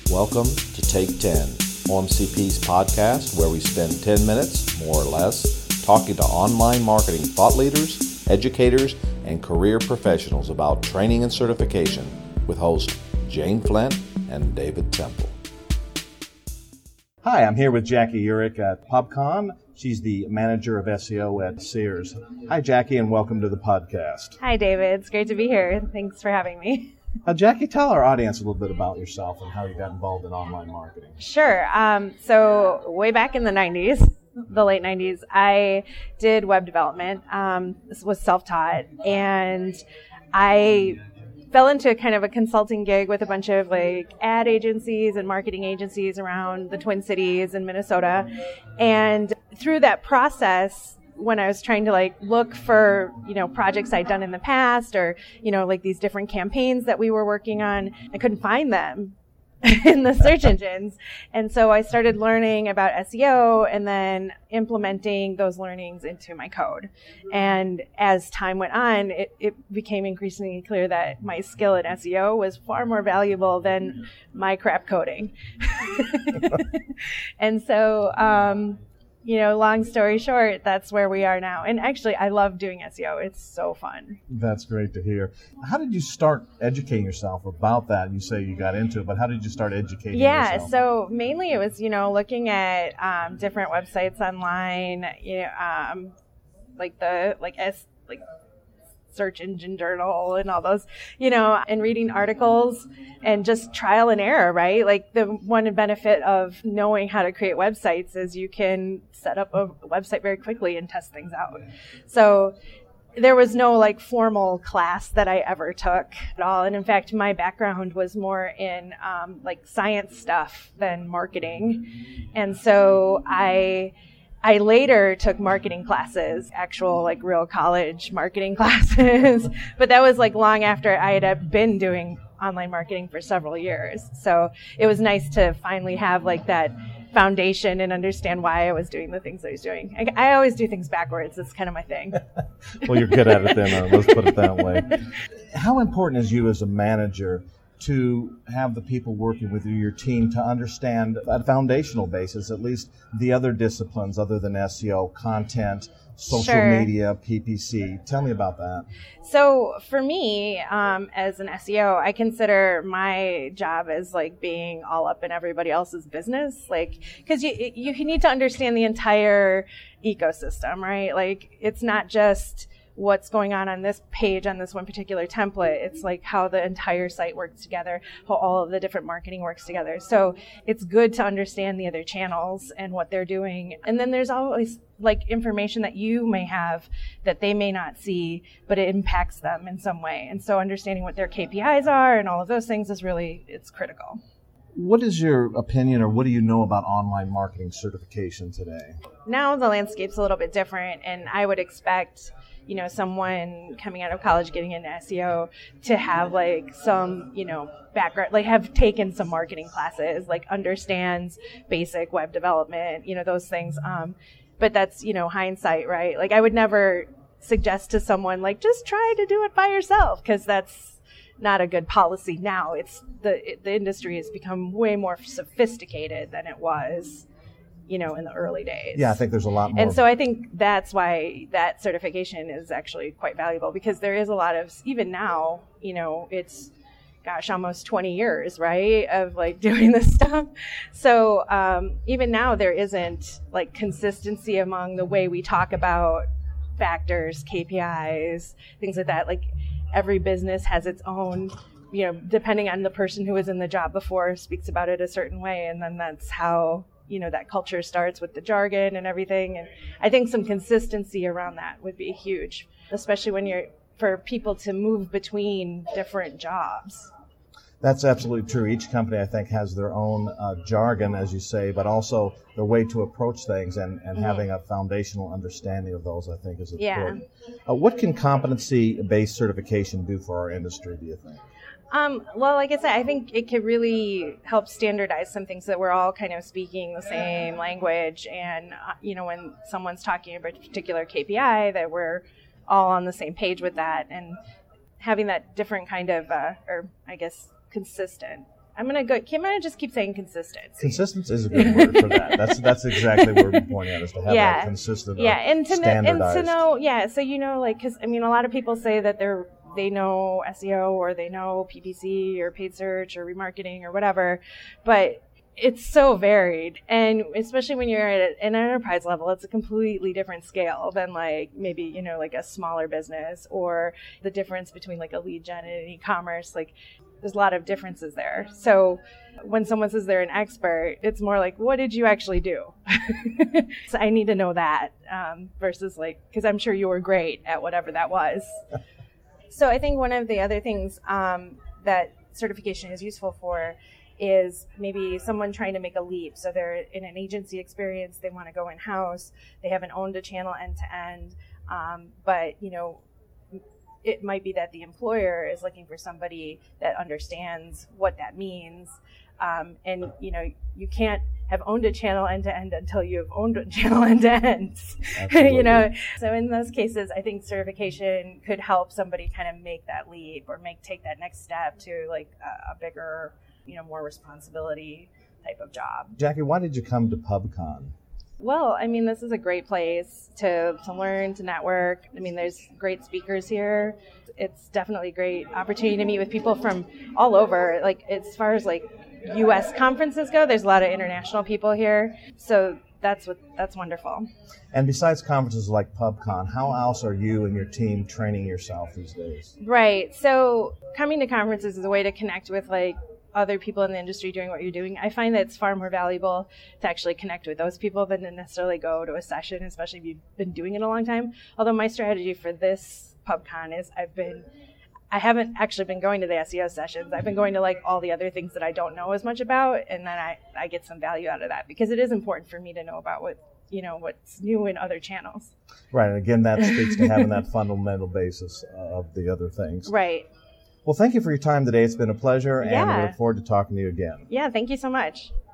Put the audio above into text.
Welcome to Take 10, OMCP's podcast where we spend 10 minutes, more or less, talking to online marketing thought leaders, educators, and career professionals about training and certification with hosts Jane Flint and David Temple. Hi, I'm here with Jackie Urich at PubCon. She's the manager of SEO at Sears. Hi, Jackie, and welcome to the podcast. Hi, David. It's great to be here. Thanks for having me. Jackie, tell our audience a little bit about yourself and how you got involved in online marketing. Sure. So way back in the 90s, the late 90s, I did web development. This was self-taught, and I fell into kind of a consulting gig with a bunch of like ad agencies and marketing agencies around the Twin Cities and Minnesota. And through that process, when I was trying to like look for, projects I'd done in the past or, like these different campaigns that we were working on, I couldn't find them in the search engines. And so I started learning about SEO and then implementing those learnings into my code. And as time went on, it became increasingly clear that my skill in SEO was far more valuable than my crap coding. And so, long story short, that's where we are now. And actually, I love doing SEO. It's so fun. That's great to hear. How did you start educating yourself about that? You say you got into it, but how did you start educating yourself? Yeah, so mainly it was, looking at different websites online, Search Engine Journal and all those, and reading articles and just trial and error, right? Like the one benefit of knowing how to create websites is you can set up a website very quickly and test things out. So there was no like formal class that I ever took at all. And in fact, my background was more in like science stuff than marketing. And so I later took marketing classes, actual like real college marketing classes, but that was like long after I had been doing online marketing for several years. So it was nice to finally have like that foundation and understand why I was doing the things I was doing. I always do things backwards. It's kind of my thing. Well, you're good at it then. Let's put it that way. How important is you as a manager to have the people working with you, your team, to understand at a foundational basis, at least the other disciplines other than SEO, content, social media, PPC? Tell me about that. So for me, as an SEO, I consider my job as like being all up in everybody else's business, like, because you need to understand the entire ecosystem, right? Like, it's not just what's going on this page on this one particular template. It's like how the entire site works together, how all of the different marketing works together. So it's good to understand the other channels and what they're doing. And then there's always like information that you may have that they may not see, but it impacts them in some way. And so understanding what their KPIs are and all of those things is it's critical. What is your opinion, or what do you know about online marketing certification today? Now the landscape's a little bit different, and I would expect someone coming out of college getting into SEO to have like some, background, like have taken some marketing classes, like understands basic web development, those things. But that's, hindsight, right? Like I would never suggest to someone like, just try to do it by yourself, because that's not a good policy now. It's the industry has become way more sophisticated than it was in the early days. Yeah, I think there's a lot more. And so I think that's why that certification is actually quite valuable, because there is a lot of, even now, it's, almost 20 years, right, of like doing this stuff. So even now there isn't like consistency among the way we talk about factors, KPIs, things like that. Like every business has its own, depending on the person who was in the job before speaks about it a certain way. And then that's how that culture starts with the jargon and everything. And I think some consistency around that would be huge, especially for people to move between different jobs. That's absolutely true. Each company, I think, has their own jargon, as you say, but also the way to approach things and having a foundational understanding of those, I think, is important. Yeah. What can competency-based certification do for our industry, do you think? Well, like I said, I think it could really help standardize some things so that we're all kind of speaking the same language. And, when someone's talking about a particular KPI, that we're all on the same page with that, and having that different kind of, consistent I'm gonna just keep saying consistency. Consistency is a good word for that. That's exactly what we're pointing at, is to have that consistent, and to standardized. know, so like, because I mean, a lot of people say that they know SEO or they know PPC or paid search or remarketing or whatever, but it's so varied, and especially when you're at an enterprise level, it's a completely different scale than like maybe like a smaller business, or the difference between like a lead gen and an e-commerce. Like, there's a lot of differences there. So when someone says they're an expert, it's more like, what did you actually do? So I need to know that, versus like, because I'm sure you were great at whatever that was. So I think one of the other things that certification is useful for is maybe someone trying to make a leap. So they're in an agency experience, they want to go in-house, they haven't owned a channel end-to-end, but it might be that the employer is looking for somebody that understands what that means. And you can't have owned a channel end-to-end until you've owned a channel end-to-end. So in those cases, I think certification could help somebody kind of make that leap or take that next step to like a bigger, more responsibility type of job. Jackie, why did you come to PubCon? Well, I mean, this is a great place to learn, to network. I mean, there's great speakers here. It's definitely a great opportunity to meet with people from all over. Like, as far as like U.S. conferences go, there's a lot of international people here. So that's wonderful. And besides conferences like PubCon, how else are you and your team training yourself these days? Right. So coming to conferences is a way to connect with like other people in the industry doing what you're doing. I find that it's far more valuable to actually connect with those people than to necessarily go to a session, especially if you've been doing it a long time. Although my strategy for this PubCon is I haven't actually been going to the SEO sessions. I've been going to like all the other things that I don't know as much about, and then I get some value out of that, because it is important for me to know about what's new in other channels. Right, and again, that speaks to having that fundamental basis of the other things. Right. Well, thank you for your time today. It's been a pleasure, and we look forward to talking to you again. Yeah, thank you so much.